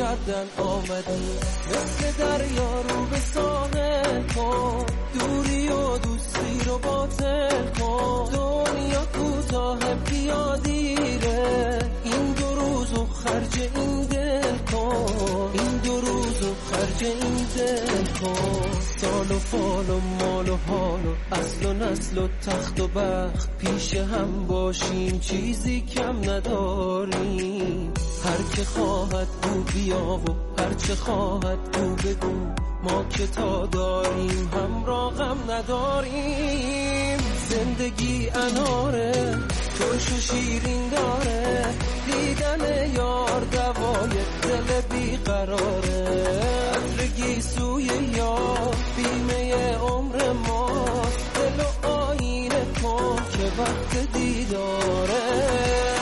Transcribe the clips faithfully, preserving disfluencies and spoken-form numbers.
کردن آمدی، مثل دریا رو به ساحل کن، دوری و دوستی رو باطل کن. دنیا کوتاه بیا دیره، این دو روزو خرج این دل کن، این دو روزو خرج این دل کن. سال و فال و مال و حال و اصل و نسل و تخت و بخت، پیش هم باشیم چیزی کم نداریم. هر که خواهد گو بیا و هر چه خواهد گو بگو، ما که تا داریم همراه غم نداریم. زندگی اناره ترش و شیرین داره، دیدن یار دوای دل بیقراره. عطر سوی یار بیمه عمر ما، دل و آینه کن که وقت دیداره.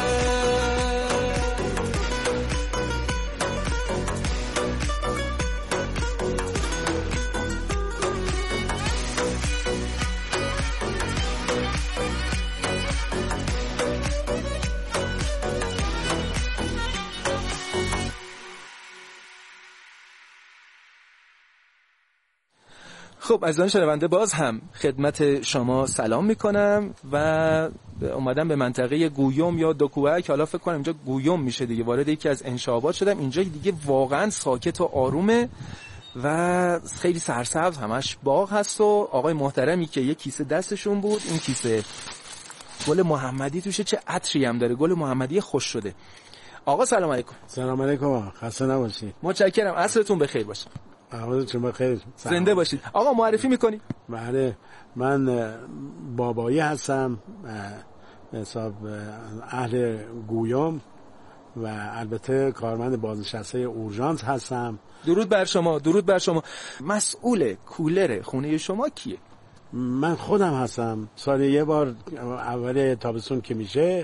خب عزیزان شنونده، باز هم خدمت شما سلام میکنم و اومدم به منطقه گویوم یا دکوهک، حالا فکر کنم اینجا گویوم میشه دیگه. وارد یکی از انشابات شدم. اینجا دیگه واقعا ساکت و آرومه و خیلی سرسبز، همش باغ هست. و آقای محترمی که یک کیسه دستشون بود، این کیسه گل محمدی توشه، چه عطری هم داره، گل محمدی خوش شده. آقا سلام علیکم. سلام علیکم، خسته نباشید. متشکرم، عصرتون بخیر باشه. احوالتون بخیر. زنده باشید. آقا معرفی میکنی؟ بله، من بابایی هستم، حساب اهل گویوم و البته کارمند بازنشسته اورژانس هستم. درود بر شما، درود بر شما. مسئول کولر خونه شما کیه؟ من خودم هستم. سال یه بار اول تابستون که میشه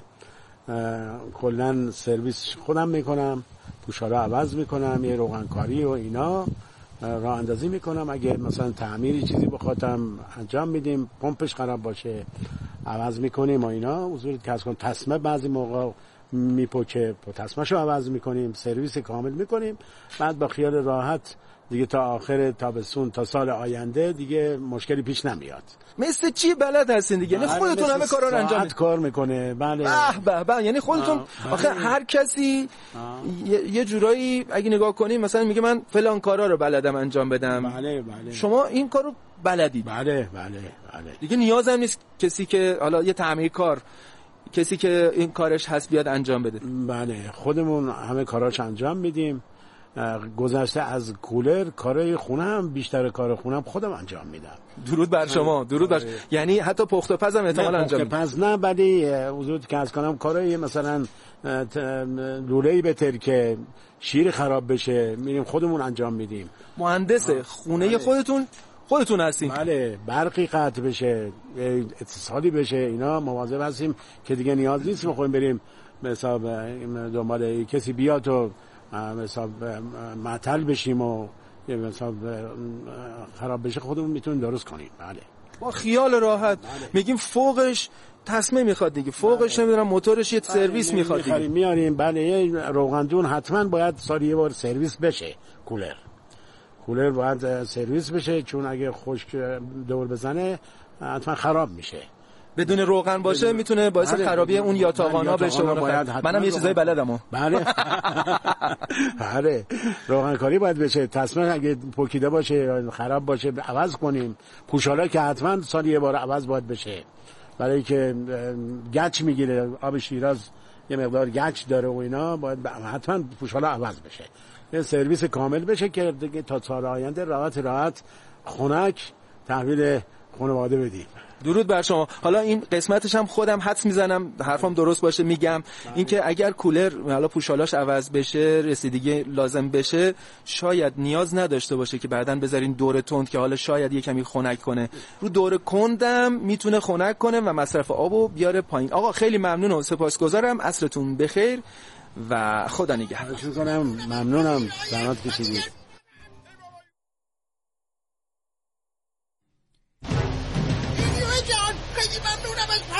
کلن سرویس خودم میکنم، پوشالا عوض میکنم، یه روغنکاری و اینا راه اندازی میکنم. اگه مثلا تعمیری چیزی بخوادم انجام میدیم، پمپش خراب باشه عوض میکنیم و اینا. حضور کس کن تسمه بعضی موقع میپکه، تسمهشو عوض میکنیم، سرویس کامل میکنیم. بعد با خیال راحت دیگه تا آخر تابستون تا سال آینده دیگه مشکلی پیش نمیاد. مثل چی بلد هستین دیگه؟ یعنی خودتون همه کارا رو انجام میدید؟ کار میکنه. بله به به، یعنی خودتون آخه هر کسی یه, یه جورایی اگه نگاه کنیم مثلا میگه من فلان کارا رو بلدم انجام بدم. بله بله. شما این کارو بلدید؟ بله بله بله. دیگه نیاز هم نیست کسی که حالا یه تعمیرکار، کسی که این کارش هست بیاد انجام بده. بله، خودمون همه کاراش انجام میدیم. گذشته از کولر کارای خونه هم، بیشتر کار خونه هم خودم انجام میدم. درود بر شما، درود بر شما. یعنی حتی پخت و پز هم احتمال انجام میدم؟ پخت و پز نه، ولی حضور که از کنم کارای مثلا لوله‌ای بهتر که شیر خراب بشه میریم خودمون انجام میدیم. مهندس خونه بله. خودتون خودتون هستین؟ بله، برقی قطع بشه، اتصالی بشه، اینا مواظب هستیم که دیگه نیاز نیست بخوایم بریم مثلا دنبال کسی بیاد و مثلا معطل بشیم و مثلا خراب بشه، خودمون میتونیم درست کنیم. بله، با خیال راحت. بله. میگیم فوقش تسمه میخواد دیگه، فوقش بله. نمیدونم موتورش یه بله. سرویس بله. میخواد دیگه میاریم. بله، یه روغندون حتما باید سالی یه بار سرویس بشه. کولر کولر باید سرویس بشه، چون اگه خشک دور بزنه حتما خراب میشه. بدون روغن باشه بدون... میتونه باعث بله. خرابی اون یاتاقانا بشه. منم یه چیزای بلدم. بله بله، روغنکاری باید بشه. تسمه اگه پوکیده باشه خراب باشه عوض کنیم. پوشالا که حتما سال یه بار عوض باید بشه، برای که گچ میگیره. آب شیراز یه مقدار گچ داره و اینا، باید حتما پوشالا عوض بشه، یه سرویس کامل بشه که دیگه تا سال آینده راحت راحت خنک تحویل خانواده بدیم. درود بر شما. حالا این قسمتش هم خودم حدس میزنم حرفم درست باشه میگم، اینکه اگر کولر حالا پوشالاش عوض بشه، رسیدگی لازم بشه، شاید نیاز نداشته باشه که بعداً بذارین دور تند که حالا شاید یه کمی خنک کنه. رو دور کندم میتونه خنک کنه و مصرف آبو بیاره پایین. آقا خیلی ممنون و سپاسگزارم. عصرتون بخیر و خدا نگهدار. ممنونم، زحمت کشیدید.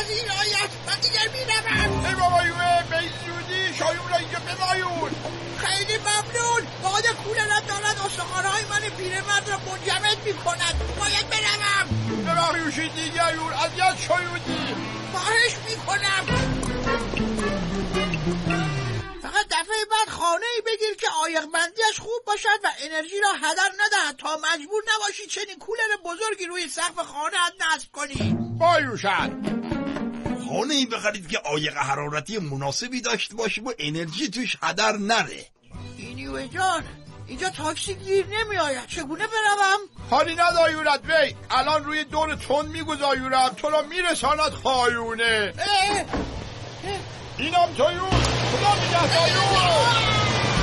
ای بابا یوه به زودی شایون را اینجا بمایون. خیلی ممنون. باد کولرم دارد استخوان‌های من پیرمرد را منجمد می‌کند. باید بروم. دراهیوشی دیگه یور اذیت شدی. خواهش می‌کنم. فقط دفعه بعد خانه‌ای بگیر که عایق‌بندیش خوب باشد و انرژی را هدر ندهد تا مجبور نباشی چنین کولر بزرگی روی سقف خانه‌ات نصب کنی. بایوشد خانه‌ای بخرید که عایق حرارتی مناسبی داشته باشه و انرژی توش هدر نره. اینیوه جان، اینجا تاکسی گیر نمی آید. چگونه بروم؟ حالی ندایورد وی. الان روی دور تون میگذایورم تو را میرساند خایونه. اه اه. اینم تویون. خدا میگه تایون.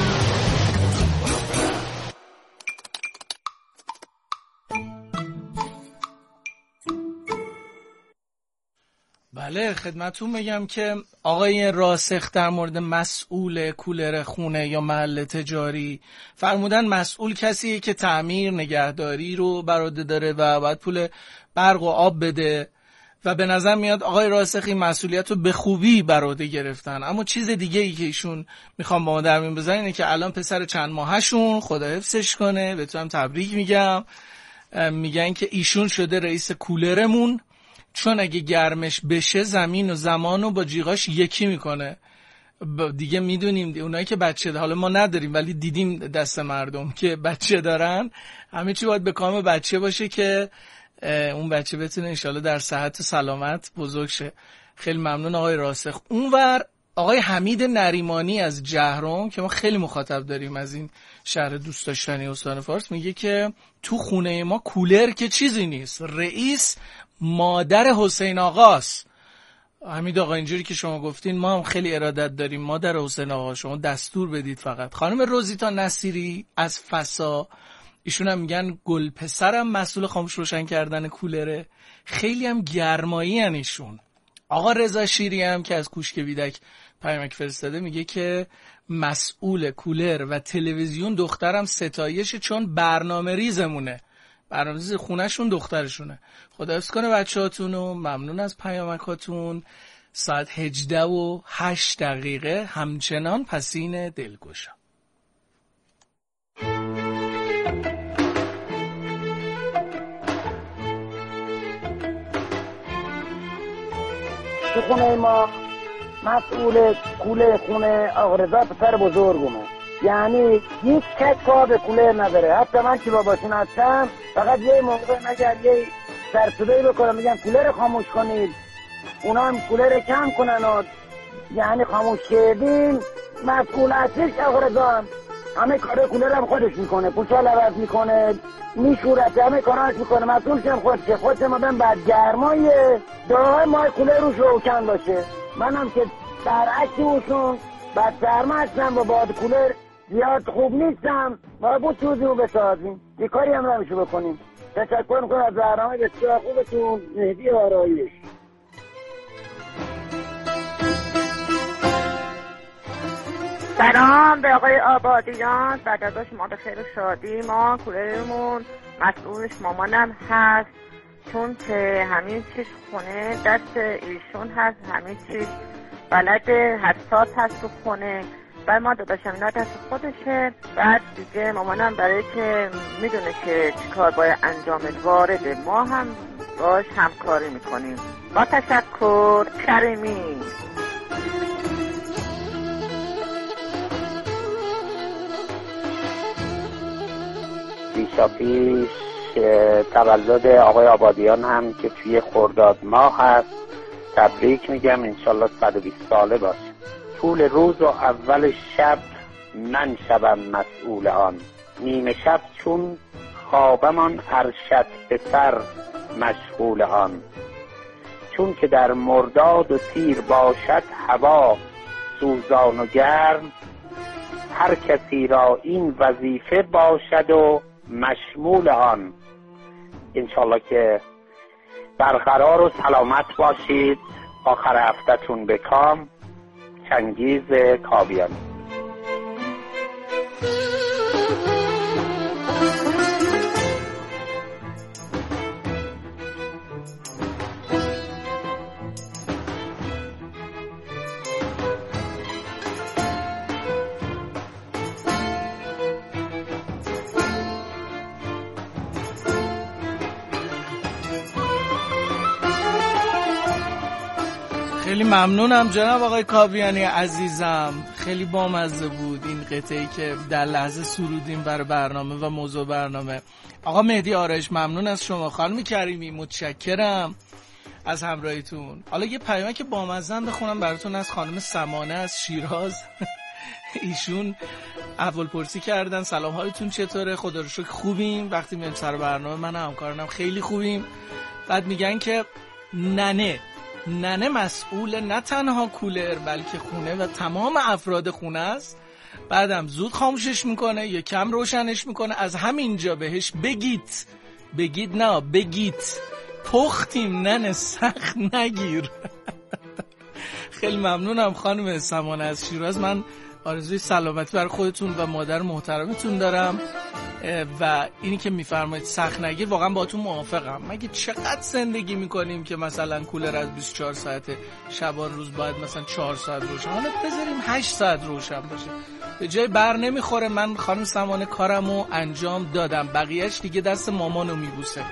بله خدمتون میگم که آقای راسخ در مورد مسئول کولر خونه یا محل تجاری فرمودن مسئول کسیه که تعمیر نگهداری رو بر عهده داره و باید پول برق و آب بده و به نظر میاد آقای راسخ این مسئولیت رو به خوبی بر عهده گرفتن. اما چیز دیگه ای که ایشون میخوام با ما در میون بذارن اینه که الان پسر چند ماهشون خدا حفظش کنه بهتونم تبریک میگم، میگن که ایشون شده رئیس کولرمون چون اگه گرمش بشه زمین و زمان رو با جیغاش یکی میکنه. دیگه میدونیم اونایی که بچه حالا ما نداریم ولی دیدیم دست مردم که بچه دارن، همه چی باید به کام بچه باشه که اون بچه بتونه انشالله در صحت و سلامت بزرگ شه. خیلی ممنون آقای راسخ. اونور آقای حمید نریمانی از جهرم که ما خیلی مخاطب داریم از این شهر دوست داشتنی استان فارس، میگه که تو خونه ما کولر که چیزی نیست، رئیس مادر حسین آقاست. حمید آقا اینجوری که شما گفتین ما هم خیلی ارادت داریم مادر حسین آقا، شما دستور بدید فقط. خانم روزیتا نصیری از فسا، ایشون هم میگن گل پسرم مسئول خاموش روشن کردن کولره، خیلی هم گرمایی هن ایشون. آقا رضا شیری هم که از کوشک ویدک پیامک فرستاده میگه که مسئول کولر و تلویزیون دخترم ستایش چون برنامه ریزمونه، برنامه ریز خونهشون دخترشونه. خدا حفظ کنه بچه‌هاتون و ممنون از پیامکاتون. ساعت هجده و هشت دقیقه همچنان پسین دلگشا. تو خونه ما مسئول کوله خونه آقا رضا پسر بزرگمه، یعنی هیچ کس کار به کولر نداره. حتی من که باباشون هستم فقط یه موقع مگر یه سرسودهی بکنم میگن کولر خاموش کنید، اونا هم کولر کم کنن و یعنی خاموش کردیم. مسئول اصلیش آقا رضا هم همه کاره کولر هم خودش میکنه، پوچال عوض میکنه، میشورت، همه کاراش میکنه، مسئولش هم خودشه. خودش ما بهم بعد گرمای داهای ما کولر روش روشن باشه. منم که برعکس اوشون بعد سرما هستم و باد کولر زیاد خوب نیستم، ما بود چوزی رو بسازیم، یه کاری هم نمیشه بکنیم. تشکر میکنم از برنامه بسیار خوبتون. مهدی آرایش. سلام به آقای آبادیان، بعد از شما به خیر و شادی. ما کولرمون مسئولش مامانم هست چون که همین چیز خونه دست ایشون هست، همین چیز بلد حساس هست تو خونه. بعد ما داداشم اینا دست خودشه. بعد دیگه مامانم برای که میدونه که چی کار باید انجامت وارده، ما هم باش همکاری میکنیم. با تشکر. کریمی. بیشا پیش تولد آقای آبادیان هم که توی خرداد ماه هست تبریک میگم، انشالله صد و بیست ساله باشه. طول روز و اول شب من شبم مسئول آن، نیمه شب چون خوابمان ارشد به سر مشغول آن. چون که در مرداد و تیر باشد هوا سوزان و گرم، هر کسی را این وظیفه باشد و مشمول آن. انشالله که برقرار و سلامت باشید. آخر هفته‌تون به کام. چنگیز کاویانی. خیلی ممنونم جناب آقای کاویانی عزیزم، خیلی بامزه بود این قطعه‌ای که در لحظه سرودیم برای برنامه و موضوع برنامه. آقا مهدی آرش ممنون از شما. خانم کریمی متشکرم از همراهیتون. حالا یه پیامک بامزه بخونم براتون از خانم سمانه از شیراز. ایشون اول پرسی کردن سلام حالتون چطوره؟ خدا رو شکر خوبیم، وقتی میام سر برنامه من همکارانم خیلی خوبیم. بعد میگن که ننه ننه مسئول نه تنها کولر بلکه خونه و تمام افراد خونه است. بعدم زود خاموشش میکنه یا کم روشنش میکنه. از همینجا بهش بگید بگید نه بگید پختیم ننه سخت نگیر. خیلی ممنونم خانم سمانه از شیراز. من آرزوی سلامتی برای خودتون و مادر محترمتون دارم و اینی که میفرمایید سخت نگیر واقعا باهاتون موافقم. مگه چقدر زندگی میکنیم که مثلا کولر از بیست و چهار ساعت شبان روز باید مثلا چهار ساعت روشن، حالا بذاریم هشت ساعت روشن باشه، به جای بر نمیخوره. من خانم سمانه کارمو انجام دادم، بقیهش دیگه دست مامانو میبوسه.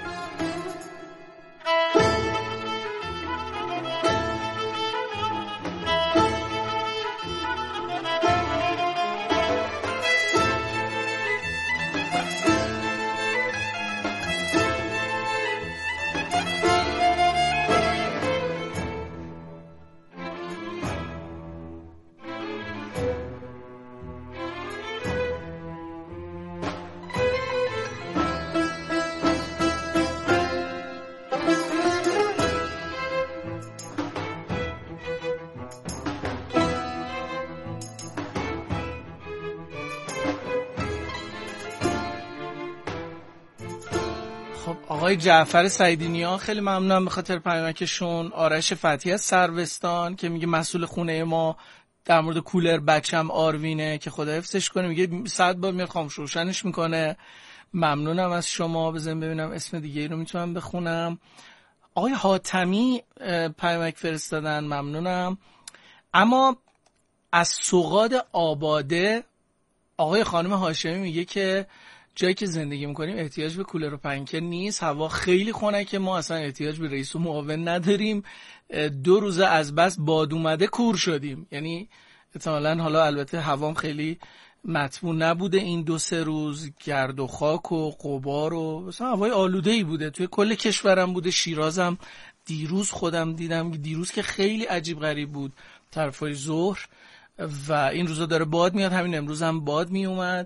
آقای جعفر سعیدینیا خیلی ممنونم به خاطر پیامکشون. آرش فتحی از سروستان که میگه مسئول خونه ما در مورد کولر بچم آروینه که خدا حفظش کنه، میگه ساعت با میاد خاموش روشنش میکنه. ممنونم از شما. بزنیم ببینم اسم دیگه ای رو میتونم بخونم. آقای حاتمی پیامک فرستادن، ممنونم. اما از سوغاد آباده آقای خانم هاشمی میگه که جایی که زندگی میکنیم احتیاج به کولر و پنکه نیست، هوا خیلی خنکه، ما اصلا احتیاج به رئیس و معاون نداریم، دو روزه از بس باد اومده کور شدیم. یعنی احتمالاً حالا البته هوام خیلی مطمون نبوده این دو سه روز، گرد و خاک و غبار و مثلا هوای آلوده‌ای بوده توی کل کشورم بوده. شیرازم دیروز خودم دیدم، دیروز که خیلی عجیب غریب بود طرفای ظهر و این روزا داره باد میاد، همین امروز هم باد می اومد.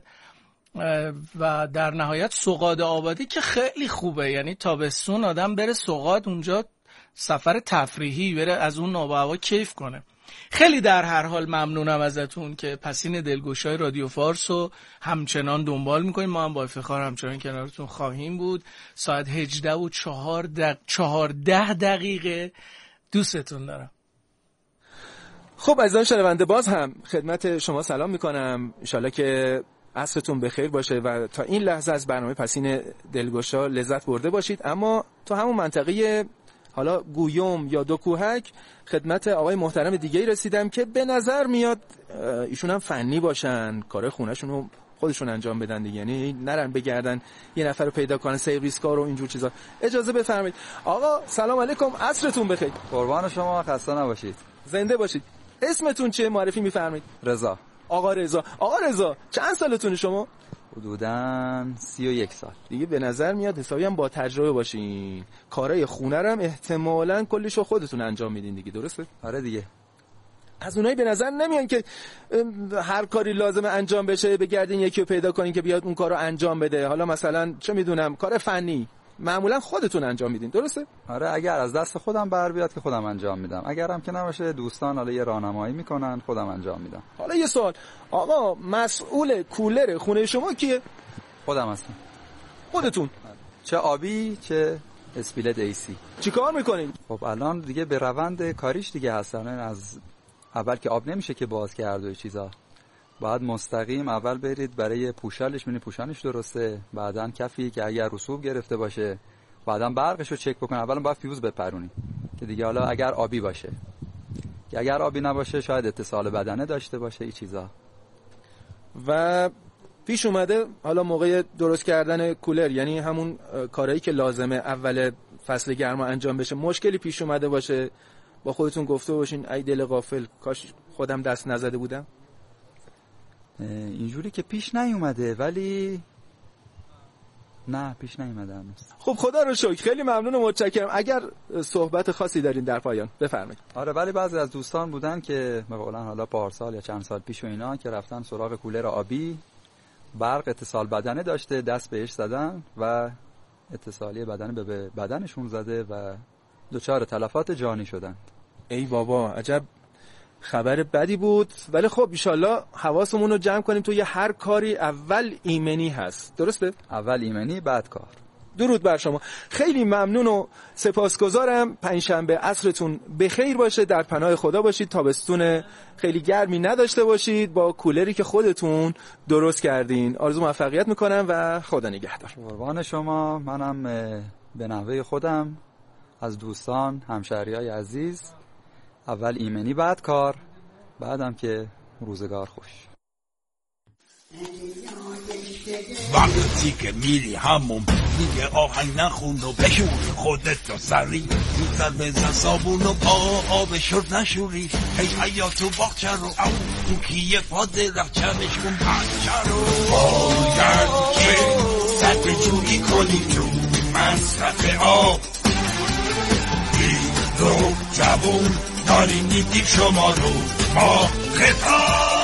و در نهایت سوغاد آبادی که خیلی خوبه، یعنی تابستون آدم بره سوغاد اونجا سفر تفریحی بره از اون آب و هوا کیف کنه. خیلی در هر حال ممنونم ازتون که پسین دلگشای رادیو فارس رو همچنان دنبال میکنیم. ما هم با افتخار همچنان کنارتون خواهیم بود. ساعت هجده و چهار دق... چهارده دقیقه. دوستتون دارم. خب عزیزان شنونده باز هم خدمت شما سلام میکنم. انشالله که عصرتون بخیر باشه و تا این لحظه از برنامه پسین دلگشا لذت برده باشید. اما تو همون منطقه حالا گویوم یا دو کوهک خدمت آقای محترم دیگه‌ای رسیدم که به نظر میاد ایشون هم فنی باشن، کار خونه‌شون رو خودشون انجام بدن دیگه، یعنی نرن بگردن یه نفر رو پیدا کنن سرویس کار و اینجور چیزا. اجازه بفرمایید. آقا سلام علیکم، عصرتون بخیر. قربان شما، خسته نباشید. زنده باشید. اسمتون چیه؟ معرفی می‌فرمایید. رضا. آقا رضا. آقا رضا چند سالتونه شما؟ حدوداً سی و یک سال. دیگه به نظر میاد حسابی هم با تجربه باشین. کارهای خونه رو هم احتمالاً کلیشو خودتون انجام میدین دیگه، درسته؟ آره دیگه. از اونایی به نظر نمیان که هر کاری لازمه انجام بشه بگردین یکی رو پیدا کنین که بیاد اون کارو انجام بده. حالا مثلا چه میدونم کار فنی معمولا خودتون انجام میدین، درسته؟ آره، اگر از دست خودم بر بیاد که خودم انجام میدم، اگرم که نباشه دوستان حالا یه راهنمایی میکنن خودم انجام میدم. حالا یه سوال، آقا مسئول کولر خونه شما کیه؟ خودم هستم. خودتون؟ چه آبی چه اسپیلت ایسی. چیکار میکنین؟ خب الان دیگه به روند کاریش دیگه هستن. از اول که آب نمیشه که باز کرد و چیزا، باید مستقیم اول برید برای پوشالش، ببینید پوشانش درسته، بعدن کفی که اگر رسوب گرفته باشه، بعدن برقش رو چک بکنید. اولا باید فیوز بپرونید که دیگه حالا اگر آبی باشه، که اگر آبی نباشه شاید اتصال بدنه داشته باشه این چیزا. و پیش اومده حالا موقع درست کردن کولر، یعنی همون کارهایی که لازمه اول فصل گرما انجام بشه، مشکلی پیش اومده باشه با خودتون گفته باشین ای دل غافل کاش خودم دست نزده بودم؟ اینجوری که پیش نیومده، ولی نه پیش نیومده هنوز. خب خدا رو شکر، خیلی ممنون و متشکرم. اگر صحبت خاصی دارین در پایان بفرمایید. آره، ولی بعضی از دوستان بودن که مثلا حالا پارسال یا چند سال پیش و اینا که رفتن سراغ کولر آبی، برق اتصال بدنه داشته، دست بهش زدن و اتصالی بدنه به بدنشون زده و دچار تلفات جانی شدن. ای بابا، عجب خبر بدی بود. ولی خب ایشالله حواسمون رو جمع کنیم توی هر کاری اول ایمنی هست، درسته؟ اول ایمنی بعد کار. درود بر شما، خیلی ممنون و سپاسگزارم. پنجشنبه عصرتون بخیر باشه، در پناه خدا باشید، تابستون خیلی گرمی نداشته باشید با کولری که خودتون درست کردین. آرزو موفقیت میکنم و خدا نگهدار. قربان شما. منم به نحوه خودم از دوستان همشهریای عزیز اول ایمنی بعد کار، بعدم که روزگار خوش. وقتی که میری همون دیگه آهنگ نخون و بشور خودت رو سری زودتر بزن صابون و پا آب شرب نشوری. هی حیات و باغچه رو او تو کیه پا درخت چمش کن پنچه رو باید که سطح جویی کنی تو مصرف آب. این رو جوون داری میدیم شما رو با خطاب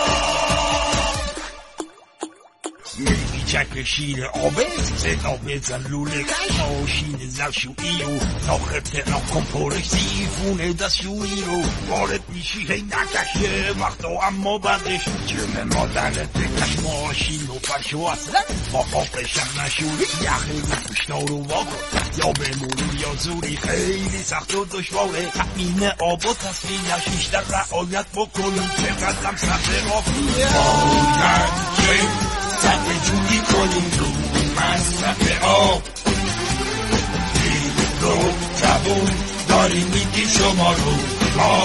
میگی چک شیر آبت صدا بزن لوله ماشین زرشویی و ناخر تقنام کمپورش سیفونه دستشویی رو وارد میشی هی نکشه وقتا اما بعدش جرم مادرت بکش ماشین و فرش و اصلا با آبشم نشوری یخی رو پشتا رو واکن یا بمونی یا زوری خیلی سخت و دشواره تأمین آب و تصفیهش بیشتر رعایت بکنی چقدرم سخت آب باید که سطح جویی کنیم رو مصرف آب. این رو جوون داریم میدیم شما رو با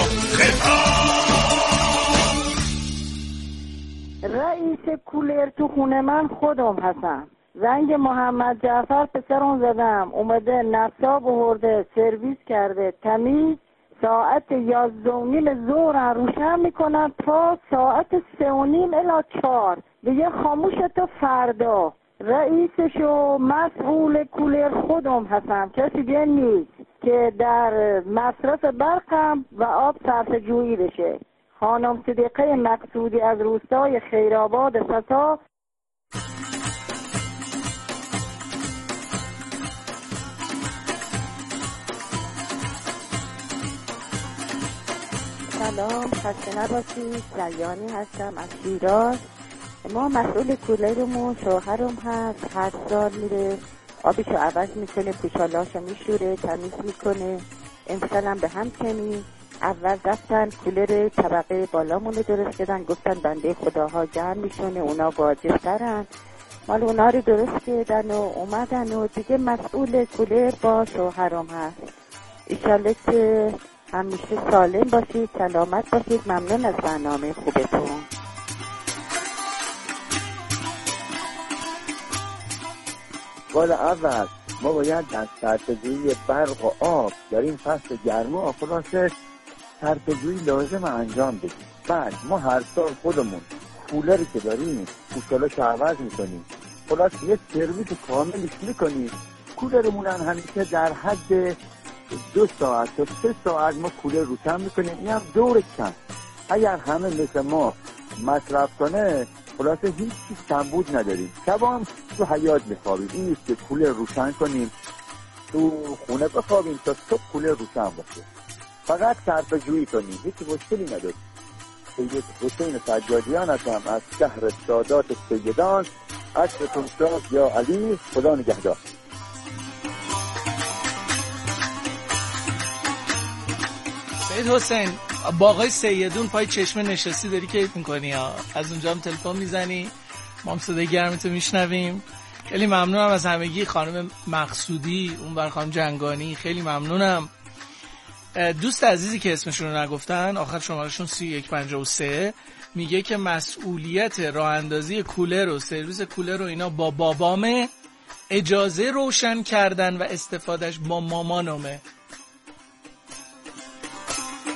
خطاب. رئیس کولر تو خونه من خودم هستم. زنگ محمد جعفر پسرم زدم، اومده نصاب آورده سرویس کرده تمیز. ساعت یازده و نیم ظهر روشن میکنن تا ساعت سه و نیم الی چهار دیگه خاموش تا فردا. رئیسش و مسئول کولر خودم هستم، کسی دیگه نیست که در مصرف برقم و آب صرفه جویی بشه. خانم صدیقه مقصودی از روستای خیرآباد ستا. سلام، خسته نباشید. جریانی هستم از شیراز. ما مسئول کولرمون شوهرم هست، هر سال میره آبشو عوض میکنه، پوشالاشو میشوره، تمیز میکنه. امسالم به همچنین. اول رفتن کولر طبقه بالامونو درست کردن، گفتن بنده خداها گرم میشونه، اونا واجبترن. مال اونا رو درست کردن و اومدن و دیگه مسئول کولر با شوهرم هست. ایشالله که همیشه سالم باشید، سلامت باشید. ممنون از برنامه خوبتون. بار اول ما باید از صرفه‌جویی برق و آب داریم فصل گرما خلاصه صرفه‌جویی لازم انجام بدیم. بعد ما هر سال خودمون کولری که داریم پوشالاشو عوض میکنیم، خلاصه یه سرویس کاملش میکنیم. کولرمون هم همیشه در حد دو ساعت تا سه ساعت ما کولر روشن میکنیم. این هم دور کم. اگر همه مثل ما مصرف کنه خلاصه هیچ چیز کمبود نداریم. شبا هم تو حیاط میخوابیم. این نیست که کولر روشن کنیم تو خونه بخوابیم تا صبح کولر روشن باشه. فقط صرفه جویی کنیم، هیچ مشکلی نداریم. سید حسین سجادیان هستم از شهر سادات سیدان. عصرتون شاد یا علی. خدا نگهدار. سید حسین، با آقای سیدون پای چشمه نشستی داری کیف میکنی ها، از اونجا هم تلفن میزنی، ما هم صدای گرمتو میشنویم. خیلی ممنونم از همگی. خانم مقصودی، اون بر خانم جنگانی، خیلی ممنونم. دوست عزیزی که اسمشون رو نگفتن، آخر شمارشون سی و یک پنجاه و سه، میگه که مسئولیت راه اندازی کولر و سرویس کولر و اینا با بابامه، اجازه روشن کردن و استفادهش با مامانمه.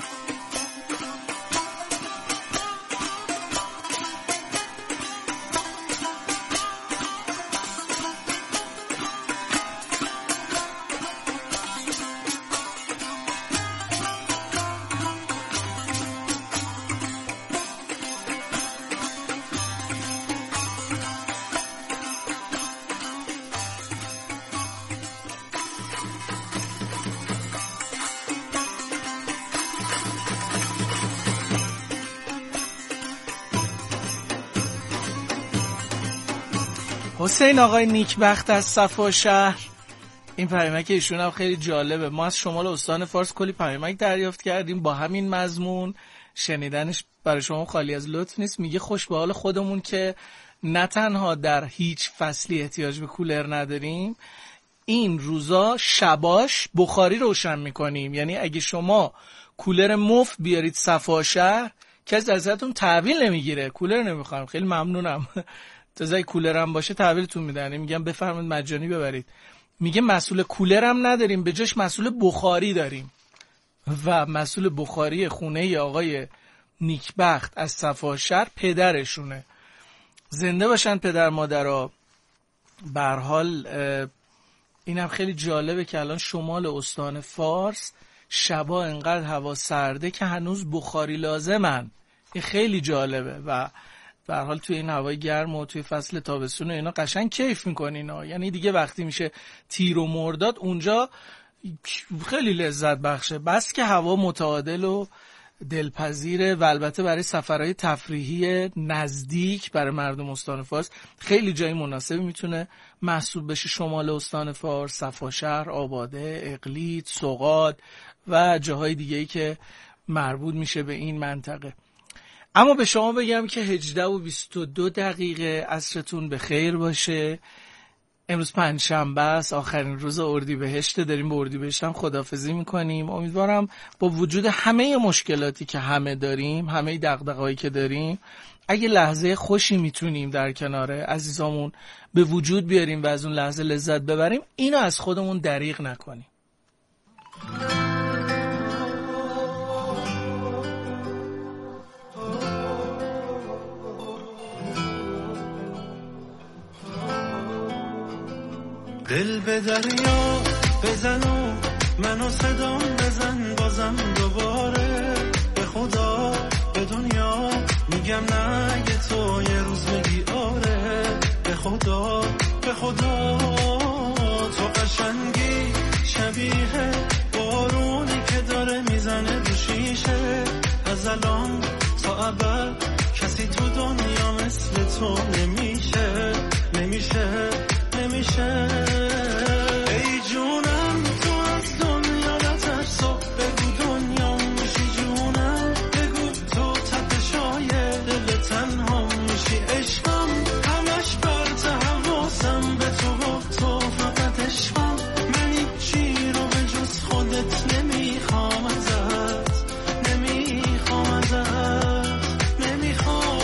حسین آقای نیکبخت از صفا شهر، این پیامک ایشون هم خیلی جالبه. ما از شمال استان فارس کلی پیامک دریافت کردیم با همین مضمون، شنیدنش برای شما خالی از لطف نیست. میگه خوش به حال خودمون که نه تنها در هیچ فصلی احتیاج به کولر نداریم، این روزا شباش بخاری روشن میکنیم. یعنی اگه شما کولر مفت بیارید صفا شهر کسی ازتون تحویل نمیگیره، کولر نمیخوام، خیلی ممنونم، تازه کولر هم باشه تحویلتون میدن، میگم بفرمایید مجانی ببرید. میگه مسئول کولر هم نداریم، به جاش مسئول بخاری داریم و مسئول بخاری خونه آقای نیکبخت از صفا شهر پدرشونه. زنده باشن پدر مادرها. به هر حال اینم خیلی جالبه که الان شمال استان فارس شبا انقدر هوا سرده که هنوز بخاری لازمن. این خیلی جالبه و به هر حال توی این هوای گرم و توی فصل تابستون اینا قشنگ کیف میکنین ها. یعنی دیگه وقتی میشه تیر و مرداد اونجا خیلی لذت بخشه، بس که هوا متعادل و دلپذیره و البته برای سفرهای تفریحی نزدیک برای مردم استان فارس خیلی جای مناسبی میتونه محسوب بشه. شمال استان فارس، صفا شهر، آباده، اقلیت، سوغاد و جاهای دیگه‌ای که مربوط میشه به این منطقه. اما به شما بگم که هجده و بیست و دو دقیقه عصرتون به خیر باشه. امروز پنجشنبه است، آخرین روز اردیبهشت، داریم به اردیبهشت هم خداحافظی میکنیم. امیدوارم با وجود همه مشکلاتی که همه داریم، همه دغدغه‌هایی که داریم، اگه لحظه خوشی میتونیم در کنار عزیزامون به وجود بیاریم و از اون لحظه لذت ببریم، اینو از خودمون دریغ نکنیم. دل به دریا بزن و منو صدام بزن بازم دوباره، به خدا به دنیا میگم نه اگه تو یه روز میگی آره، به خدا به خدا تو قشنگی شبیه بارونی که داره میزنه رو شیشه، از الان تا ابد کسی تو دنیا مثل تو نمیشه نمیشه نمیشه. ای جونم تو از دنیا نترسو، بگو دنیا میشی جونم، بگو تو تپشای دل تنها میشی عشقم، همش بر حواسم به تو و تو فقط عشقم، من هیچی رو به جز خودت نمیخوام ازت، نمیخوام ازت، نمیخوام.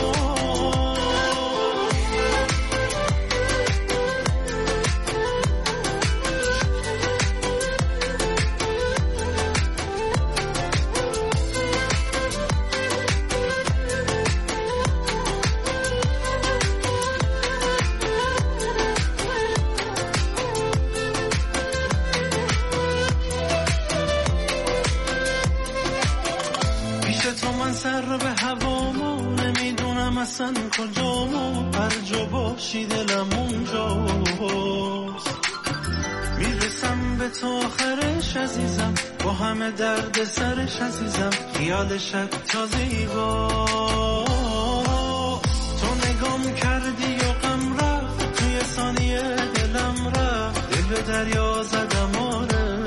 سر به هوامو نمیدونم اصلا کجامو، هر جا باشی دلم اونجاست، میرسم به تو آخرش عزیزم، با همه درد سرش عزیزم، خیالش تا زیباست. تو نگام کردی و غم رفت، توی ثانیه دلم رفت، دل به دریا زدم آره،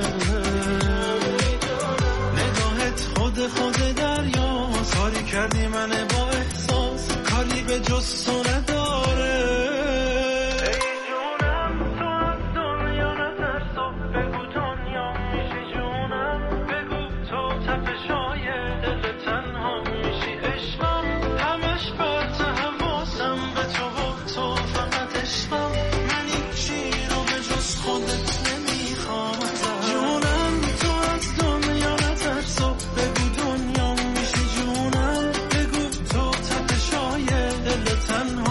نگاهت خود خود دریا کاری کردی من با احساس، کاری به جز تو نداره. ای جونم تو از دنیا نترسو، بگو دنیا میشی جونم، بگو تو تپشای دل تنها میشی عشقم، همش بر حواسم به تو و تو فقط عشقم، من هیچی رو به جز خودت نمیخوام ازت. جونم تو از دنیا نترسو، بگو دنیا تنها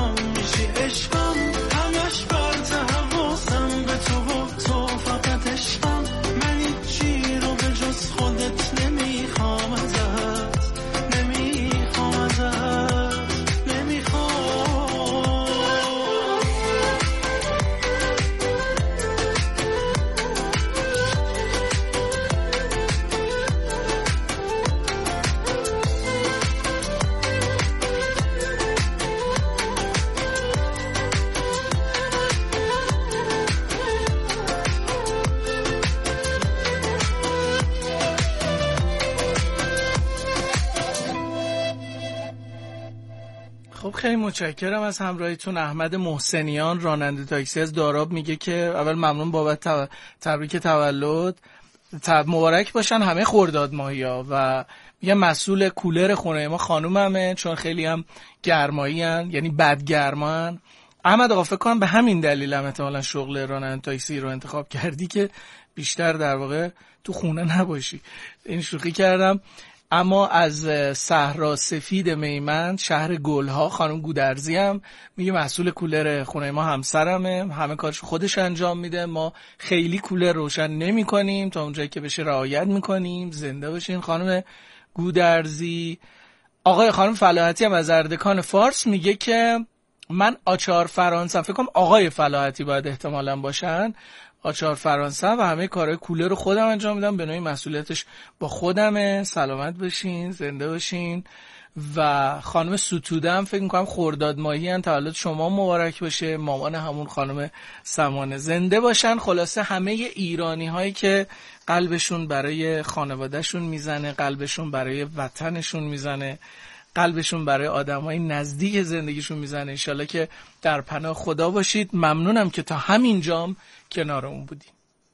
خیلی متشکرم از همراهیتون. احمد محسنیان راننده تاکسی از داراب میگه که اول ممنون بابت تب... تبریک تولد، تب... مبارک باشن همه خرداد ماهیا. و میگه مسئول کولر خونه ما خانوممه چون خیلی هم گرمایی هن، یعنی بد گرمان. احمد آقا فکر کنم به همین دلیل هم احتمالاً شغل راننده تاکسی رو انتخاب کردی که بیشتر در واقع تو خونه نباشی. این شوخی کردم. اما از صحرا سفید میمن شهر گلها خانم گودرزی هم میگه مسئول کولر خونه ما همسرمه، همه کارش خودش انجام میده، ما خیلی کولر روشن نمی کنیم تا اونجایی که بشه رعایت میکنیم. زنده باشین خانم گودرزی. آقای خانم فلاحتی هم از اردکان فارس میگه که من آچار فرانسه، فکر کنم آقای فلاحتی باید احتمالاً باشن، آچار فرانسه و همه کارهای کولر رو خودم انجام میدم، به نوعی مسئولیتش با خودمه. سلامت باشین، زنده باشین. و خانم ستوده هم فکر میکنم خرداد ماهی ان، تولد شما مبارک باشه، مامان همون خانم سمانه. زنده باشن. خلاصه همه ایرانی هایی که قلبشون برای خانوادهشون میزنه، قلبشون برای وطنشون میزنه، قلبشون برای آدمای نزدیک زندگیشون میزنه، انشالله که در پناه خدا باشید. ممنونم که تا همین جام کنار اون بودیم.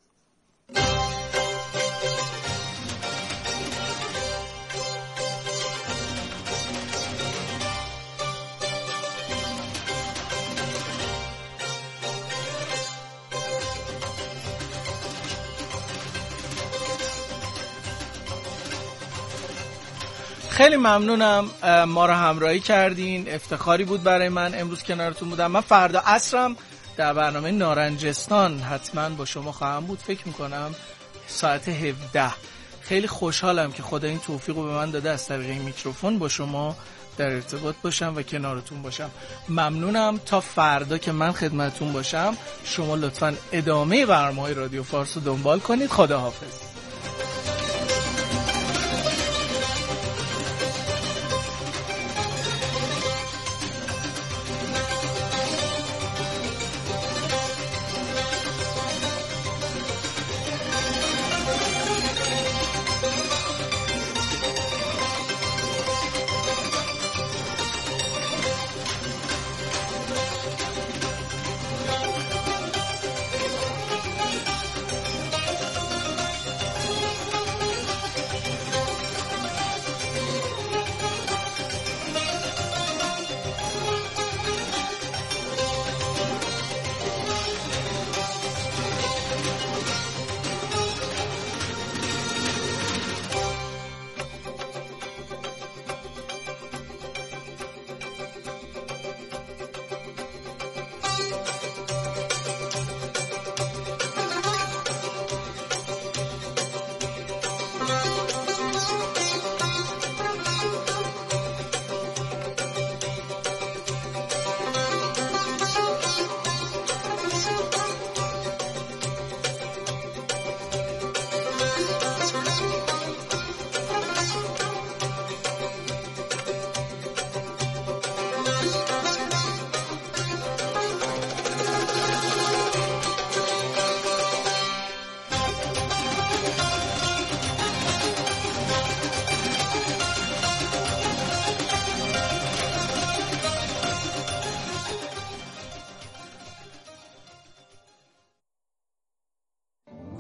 خیلی ممنونم ما رو همراهی کردین. افتخاری بود برای من امروز کنارتون بودم. من فردا عصرم در برنامه نارنجستان حتما با شما خواهم بود، فکر میکنم ساعت هفده. خیلی خوشحالم که خدا این توفیق رو به من داده از طریق این میکروفون با شما در ارتباط باشم و کنارتون باشم. ممنونم. تا فردا که من خدمتتون باشم شما لطفاً ادامه برنامه‌های رادیو فارس رو دنبال کنید. خداحافظ.